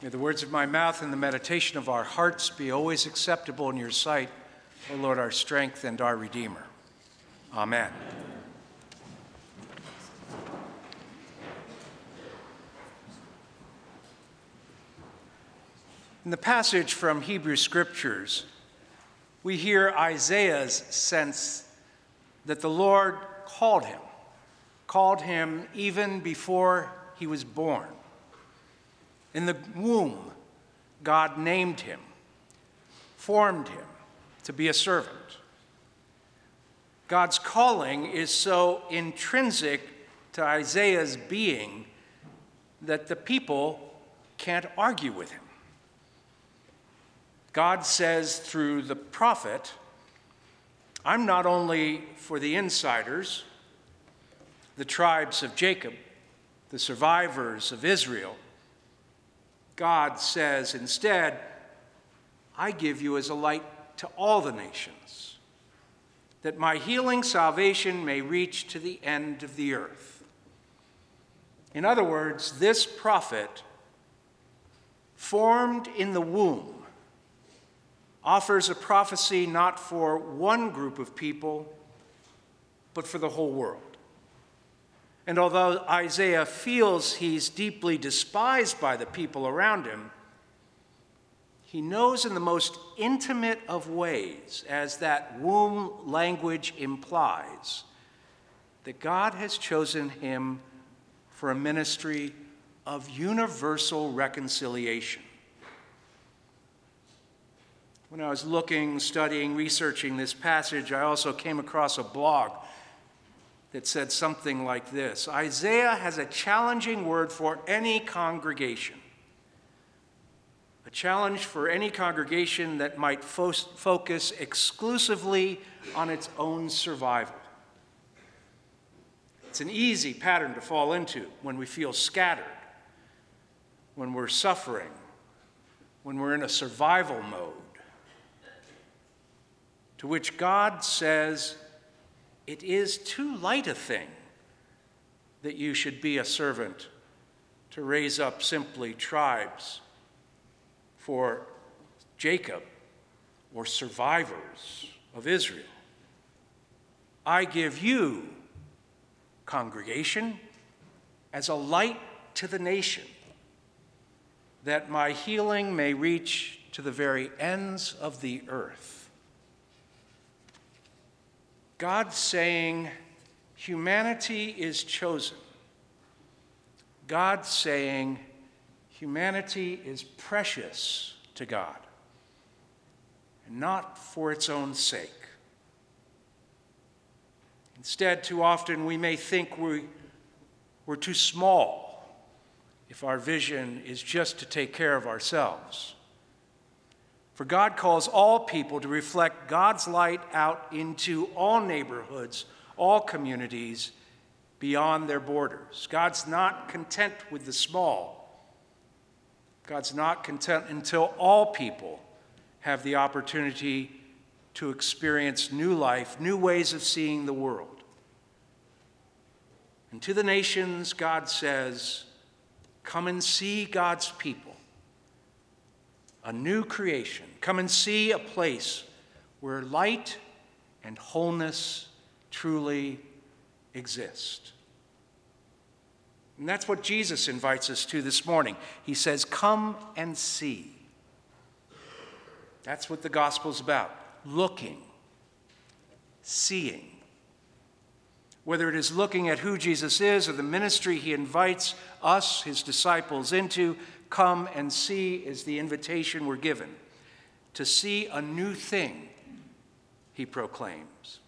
May the words of my mouth and the meditation of our hearts be always acceptable in your sight, O Lord, our strength and our Redeemer. Amen. In the passage from Hebrew Scriptures, we hear Isaiah's sense that the Lord called him even before he was born. In the womb, God named him, formed him to be a servant. God's calling is so intrinsic to Isaiah's being that the people can't argue with him. God says through the prophet, I'm not only for the insiders, the tribes of Jacob, the survivors of Israel. God says instead, I give you as a light to all the nations, that my healing salvation may reach to the end of the earth. In other words, this prophet, formed in the womb, offers a prophecy not for one group of people, but for the whole world. And although Isaiah feels he's deeply despised by the people around him, he knows in the most intimate of ways, as that womb language implies, that God has chosen him for a ministry of universal reconciliation. When I was looking, studying, researching this passage, I also came across a blog that said something like this: Isaiah has a challenging word for any congregation. A challenge for any congregation that might focus exclusively on its own survival. It's an easy pattern to fall into when we feel scattered, when we're suffering, when we're in a survival mode, to which God says, it is too light a thing that you should be a servant to raise up simply tribes for Jacob or survivors of Israel. I give you, congregation, as a light to the nation, that my healing may reach to the very ends of the earth. God saying, humanity is chosen. God saying, humanity is precious to God, and not for its own sake. Instead, too often we may think we're too small if our vision is just to take care of ourselves. For God calls all people to reflect God's light out into all neighborhoods, all communities, beyond their borders. God's not content with the small. God's not content until all people have the opportunity to experience new life, new ways of seeing the world. And to the nations, God says, come and see God's people. A new creation. Come and see a place where light and wholeness truly exist. And that's what Jesus invites us to this morning. He says, come and see. That's what the gospel's about. Looking, seeing. Whether it is looking at who Jesus is or the ministry he invites us, his disciples, into, come and see is the invitation we're given. To see a new thing, he proclaims.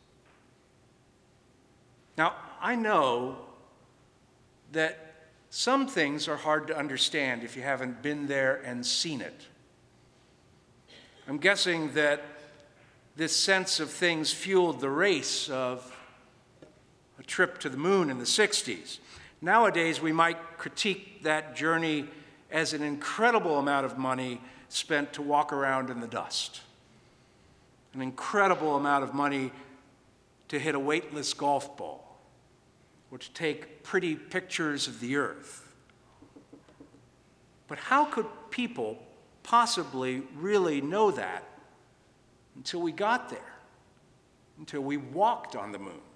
Now, I know that some things are hard to understand if you haven't been there and seen it. I'm guessing that this sense of things fueled the race of a trip to the moon in the 60s. Nowadays, we might critique that journey as an incredible amount of money spent to walk around in the dust. An incredible amount of money to hit a weightless golf ball, or to take pretty pictures of the earth. But how could people possibly really know that until we got there, until we walked on the moon?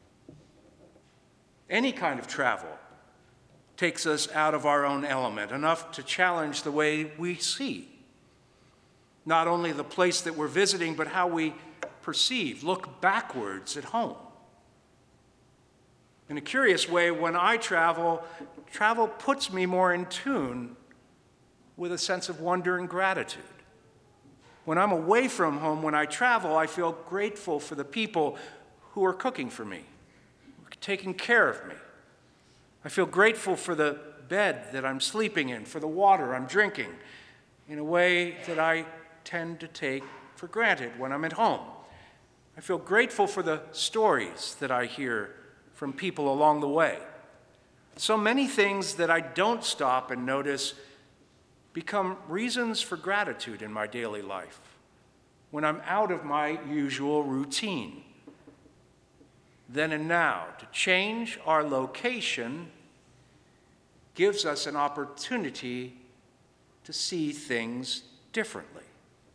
Any kind of travel takes us out of our own element, enough to challenge the way we see not only the place that we're visiting, but how we perceive, look backwards at home. In a curious way, when I travel puts me more in tune with a sense of wonder and gratitude. When I'm away from home, when I travel, I feel grateful for the people who are cooking for me, who are taking care of me. I feel grateful for the bed that I'm sleeping in, for the water I'm drinking, in a way that I tend to take for granted when I'm at home. I feel grateful for the stories that I hear from people along the way. So many things that I don't stop and notice become reasons for gratitude in my daily life when I'm out of my usual routine. Then and now, to change our location gives us an opportunity to see things differently.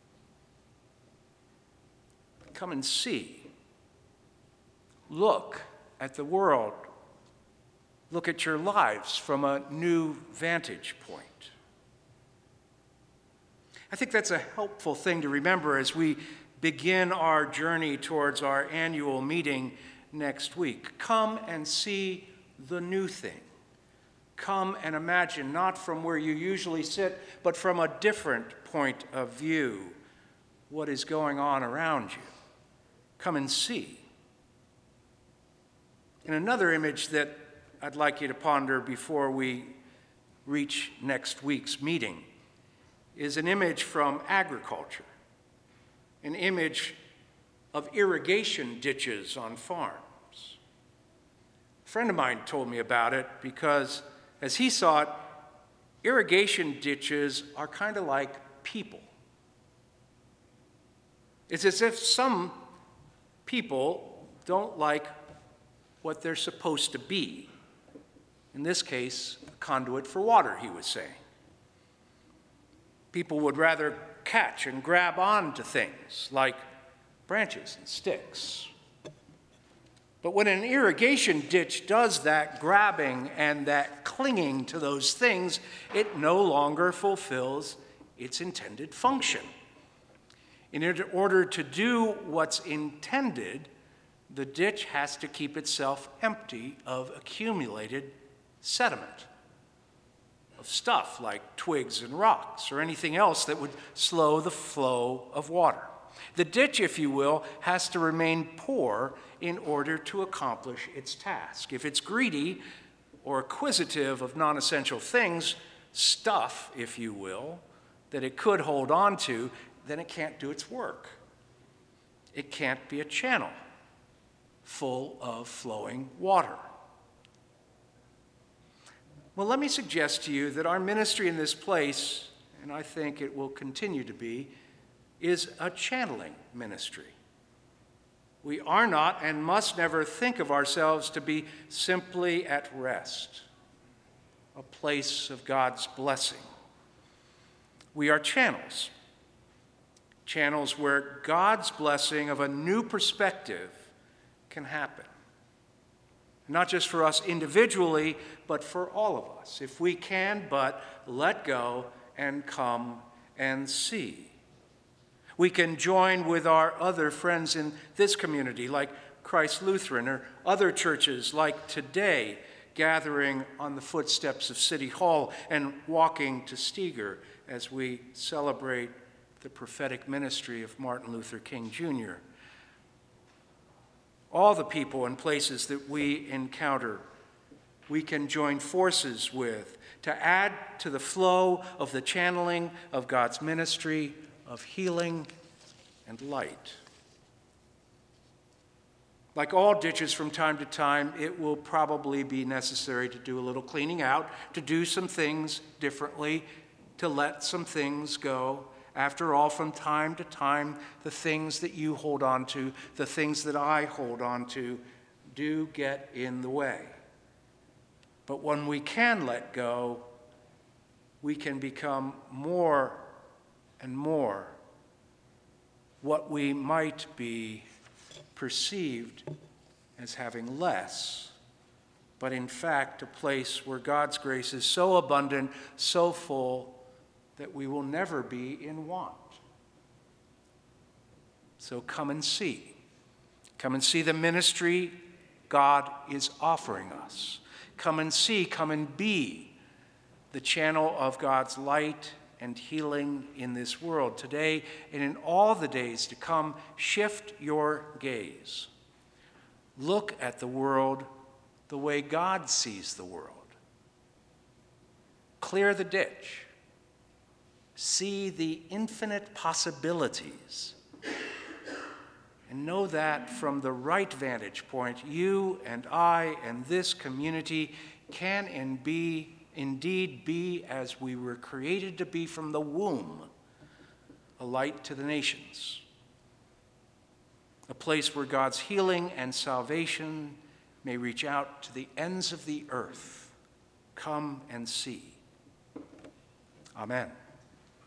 Come and see. Look at the world. Look at your lives from a new vantage point. I think that's a helpful thing to remember as we begin our journey towards our annual meeting next week. Come and see the new thing. Come and imagine, not from where you usually sit, but from a different point of view, what is going on around you. Come and see. And another image that I'd like you to ponder before we reach next week's meeting is an image from agriculture, an image of irrigation ditches on farms. A friend of mine told me about it because, as he saw it, irrigation ditches are kind of like people. It's as if some people don't like what they're supposed to be. In this case, a conduit for water, he was saying. People would rather catch and grab on to things like branches and sticks. But when an irrigation ditch does that grabbing and that clinging to those things, it no longer fulfills its intended function. In order to do what's intended, the ditch has to keep itself empty of accumulated sediment, of stuff like twigs and rocks or anything else that would slow the flow of water. The ditch, if you will, has to remain poor in order to accomplish its task. If it's greedy or acquisitive of non-essential things, stuff, if you will, that it could hold on to, then it can't do its work. It can't be a channel full of flowing water. Well, let me suggest to you that our ministry in this place, and I think it will continue to be, is a channeling ministry. We are not and must never think of ourselves to be simply at rest, a place of God's blessing. We are channels, channels where God's blessing of a new perspective can happen. Not just for us individually, but for all of us, if we can but let go and come and see. We can join with our other friends in this community, like Christ Lutheran, or other churches like today, gathering on the footsteps of City Hall and walking to Steger as we celebrate the prophetic ministry of Martin Luther King Jr. All the people and places that we encounter, we can join forces with to add to the flow of the channeling of God's ministry of healing and light. Like all ditches from time to time, it will probably be necessary to do a little cleaning out, to do some things differently, to let some things go. After all, from time to time, the things that you hold on to, the things that I hold on to, do get in the way. But when we can let go, we can become more and more what we might be perceived as having less, but in fact a place where God's grace is so abundant, so full, that we will never be in want. So come and see. Come and see the ministry God is offering us. Come and see, come and be the channel of God's light and healing in this world today and in all the days to come. Shift your gaze. Look at the world the way God sees the world. Clear the ditch. See the infinite possibilities. And know that from the right vantage point, you and I and this community can indeed be as we were created to be from the womb, a light to the nations, a place where God's healing and salvation may reach out to the ends of the earth. Come and see. Amen.